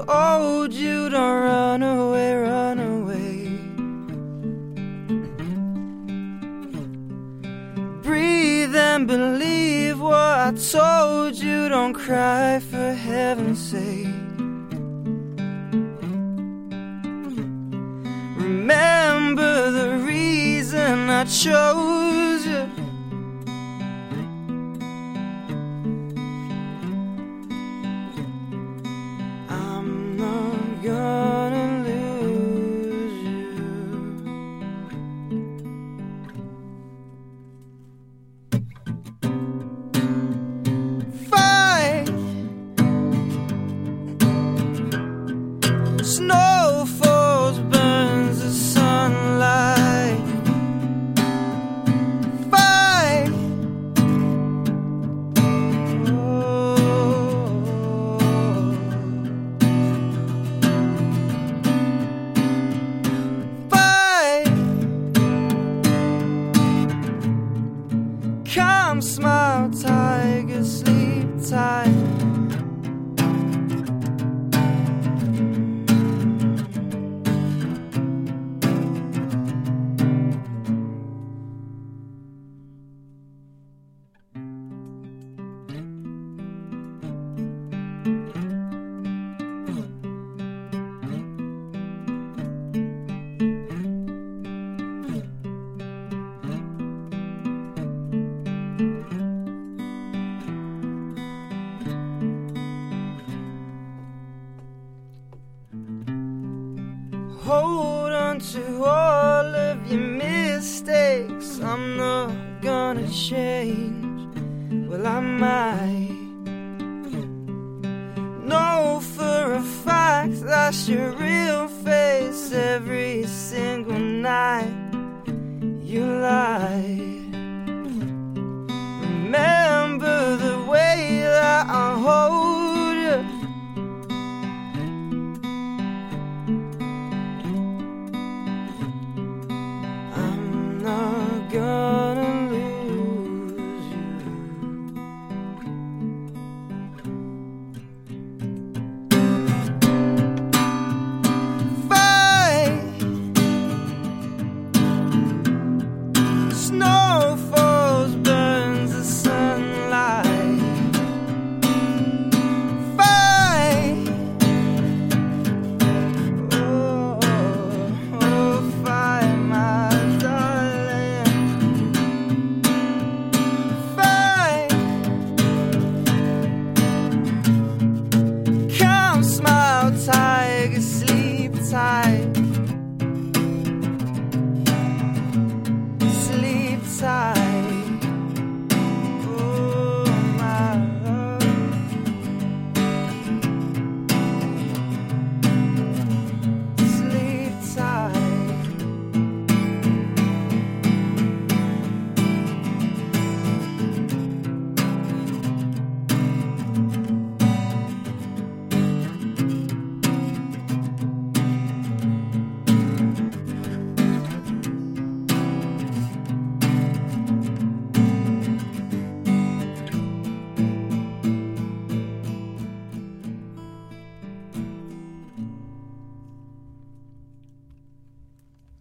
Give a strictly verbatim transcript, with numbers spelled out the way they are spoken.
told you don't run away, run away. Breathe and believe what I told you, don't cry for heaven's sake. Remember the reason I chose you. I'm not gonna lose you. Fight. Snow falls, burns the sunlight. Fight. Oh. Fight. Come, smile, tiger, sleep tight. Hold on to all of your mistakes. I'm not gonna change. Well, I might. Know for a fact that's your real face. Every single night you lie.